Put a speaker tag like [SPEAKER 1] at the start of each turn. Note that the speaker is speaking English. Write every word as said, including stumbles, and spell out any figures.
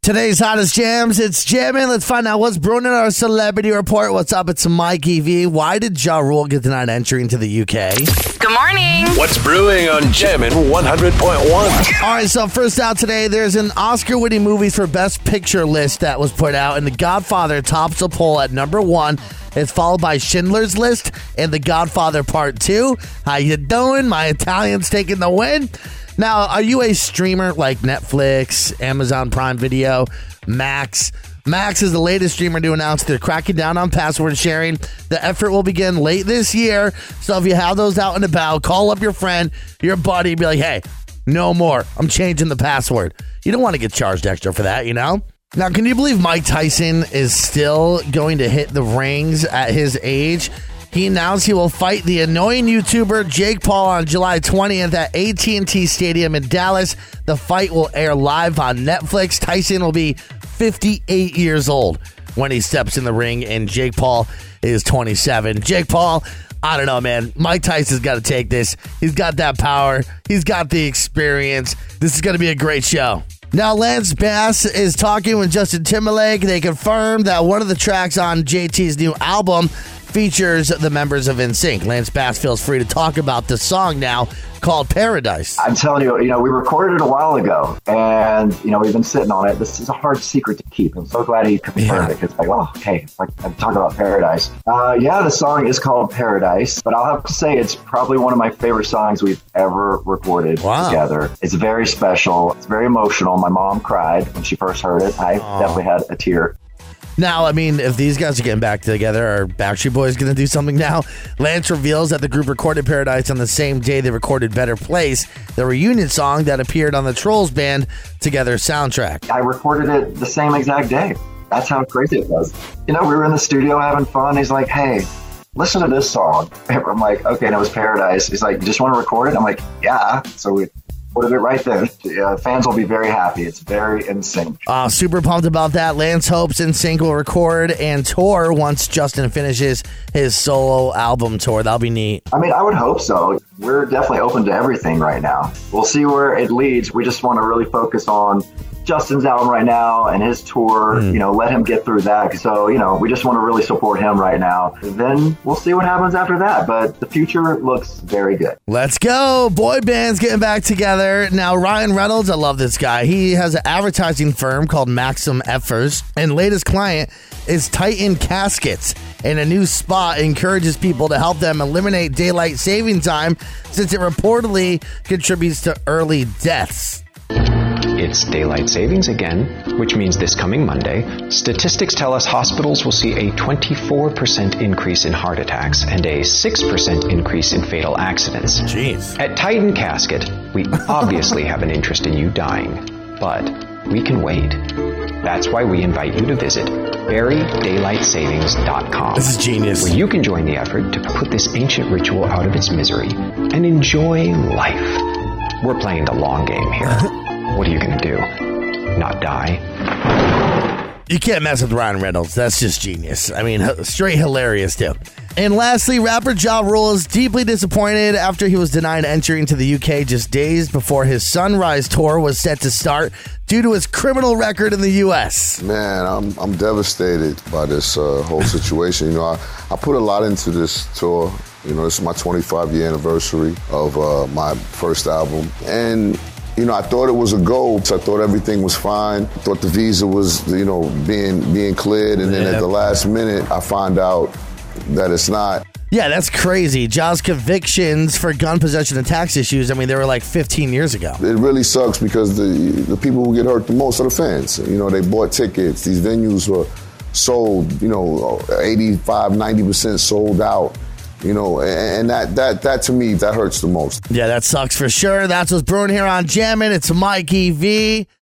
[SPEAKER 1] Today's hottest jams, it's jamming. Let's find out what's brewing in our celebrity report. What's up? It's Mike E V. Why did Ja Rule get denied entry into the U K?
[SPEAKER 2] Good morning.
[SPEAKER 3] What's brewing on Jammin' one hundred point one?
[SPEAKER 1] All right, so first out today, there's an Oscar-winning movies for Best Picture list that was put out, and The Godfather tops the poll at number one. It's followed by Schindler's List and The Godfather Part two. How you doing? My Italian's taking the win. Now, are you a streamer like Netflix, Amazon Prime Video, Max? Max is the latest streamer to announce they're cracking down on password sharing. The effort will begin late this year. So if you have those out and about, call up your friend, your buddy, be like, hey, no more. I'm changing the password. You don't want to get charged extra for that, you know? Now, can you believe Mike Tyson is still going to hit the rings at his age? He announced he will fight the annoying YouTuber Jake Paul on July twentieth at A T and T Stadium in Dallas. The fight will air live on Netflix. Tyson will be fifty-eight years old when he steps in the ring, and Jake Paul is twenty-seven. Jake Paul, I don't know, man. Mike Tyson's got to take this. He's got that power. He's got the experience. This is going to be a great show. Now, Lance Bass is talking with Justin Timberlake. They confirmed that one of the tracks on J T's new album features the members of N Sync. Lance Bass feels free to talk about the song now called Paradise.
[SPEAKER 4] I'm telling you, you know, we recorded it a while ago, and, you know, we've been sitting on it. This is a hard secret to keep. I'm so glad he confirmed yeah. it, because like, oh, okay, it's like I'm talking about Paradise. Uh, yeah, the song is called Paradise, but I'll have to say it's probably one of my favorite songs we've ever recorded wow. together. It's very special. It's very emotional. My mom cried when she first heard it. I Aww. definitely had a tear.
[SPEAKER 1] Now, I mean, if these guys are getting back together, are Backstreet Boys going to do something now? Lance reveals that the group recorded Paradise on the same day they recorded Better Place, the reunion song that appeared on the Trolls Band Together soundtrack.
[SPEAKER 4] I recorded it the same exact day. That's how crazy it was. You know, we were in the studio having fun. He's like, hey, listen to this song. I'm like, okay, and it was Paradise. He's like, you just want to record it? I'm like, yeah. So we Put it right there. Uh, fans will be very happy. It's very N Sync.
[SPEAKER 1] Uh, super pumped about that. Lance hopes N Sync will record and tour once Justin finishes his solo album tour. That'll be neat.
[SPEAKER 4] I mean, I would hope so. We're definitely open to everything right now. We'll see where it leads. We just want to really focus on Justin's album right now and his tour, mm. you know, let him get through that. So, you know, we just want to really support him right now. Then we'll see what happens after that. But the future looks very good.
[SPEAKER 1] Let's go. Boy bands getting back together. Now, Ryan Reynolds, I love this guy. He has an advertising firm called Maxim Effers, and latest client is Titan Caskets. And a new spot encourages people to help them eliminate daylight saving time since it reportedly contributes to early deaths.
[SPEAKER 5] It's daylight savings again, which means this coming Monday, statistics tell us hospitals will see a twenty-four percent increase in heart attacks and a six percent increase in fatal accidents.
[SPEAKER 1] Jeez.
[SPEAKER 5] At Titan Casket, we obviously have an interest in you dying, but we can wait. That's why we invite you to visit bury daylight savings dot com.
[SPEAKER 1] This is genius.
[SPEAKER 5] Where you can join the effort to put this ancient ritual out of its misery and enjoy life. We're playing the long game here. What are you going to do? Not die?
[SPEAKER 1] You can't mess with Ryan Reynolds. That's just genius. I mean, straight hilarious, too. And lastly, rapper Ja Rule is deeply disappointed after he was denied entry into the U K just days before his Sunrise tour was set to start due to his criminal record in the U S.
[SPEAKER 6] Man, I'm I'm devastated by this uh, whole situation. You know, I, I put a lot into this tour. You know, this is my twenty-five year anniversary of uh, my first album. And you know, I thought it was a go. I thought everything was fine. I thought the visa was, you know, being being cleared. And then yeah. at the last minute, I find out that it's not.
[SPEAKER 1] Yeah, that's crazy. Ja's convictions for gun possession and tax issues, I mean, they were like fifteen years ago.
[SPEAKER 6] It really sucks because the the people who get hurt the most are the fans. You know, they bought tickets. These venues were sold, you know, eighty-five, ninety percent sold out. You know, and that, that that to me, that hurts the most.
[SPEAKER 1] Yeah, that sucks for sure. That's what's brewing here on Jammin'. It's Mike E V.